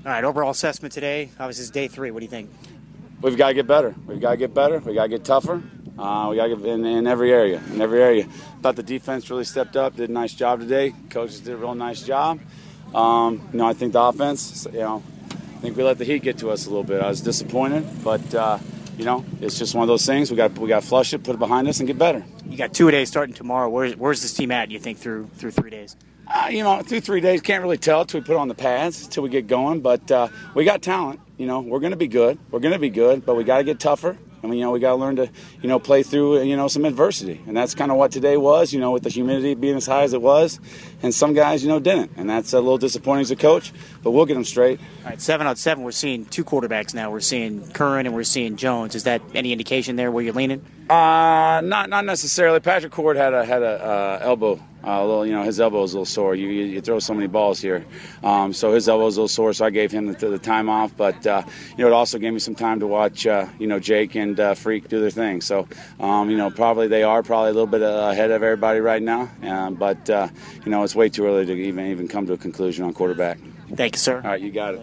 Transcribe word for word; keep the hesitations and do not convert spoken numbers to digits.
All right, overall assessment today. Obviously, it's day three. What do you think? We've got to get better. We've got to get better. We got to get tougher. Uh, we got to get in, in every area. In every area. Thought the defense really stepped up. Did a nice job today. Coaches did a real nice job. Um, you know, I think the offense. You know, I think we let the heat get to us a little bit. I was disappointed, but uh, you know, it's just one of those things. We got we got to flush it, put it behind us, and get better. You got two days starting tomorrow. Where's where's this team at? You think through through three days? Uh, you know, through three days, can't really tell until we put on the pads, until we get going. But uh, we got talent. You know, we're going to be good. We're going to be good, but we got to get tougher. I mean, you know, we got to learn to, you know, play through, you know, some adversity. And that's kind of what today was, you know, with the humidity being as high as it was. And some guys, you know, didn't. And that's a little disappointing as a coach, but we'll get them straight. All right, seven on seven, we're seeing two quarterbacks now. We're seeing Curran and we're seeing Jones. Is that any indication there where you're leaning? Uh, not not necessarily. Patrick Cord had a had a uh, elbow, uh, a little, you know, his elbow is a little sore. You you, you throw so many balls here, um, so his elbow is a little sore. So I gave him the, the time off, but uh, you know, it also gave me some time to watch, uh, you know, Jake and uh, Freak do their thing. So, um, you know, probably they are probably a little bit ahead of everybody right now, uh, but uh, you know, it's way too early to even even come to a conclusion on quarterback. Thank you, sir. All right, you got it.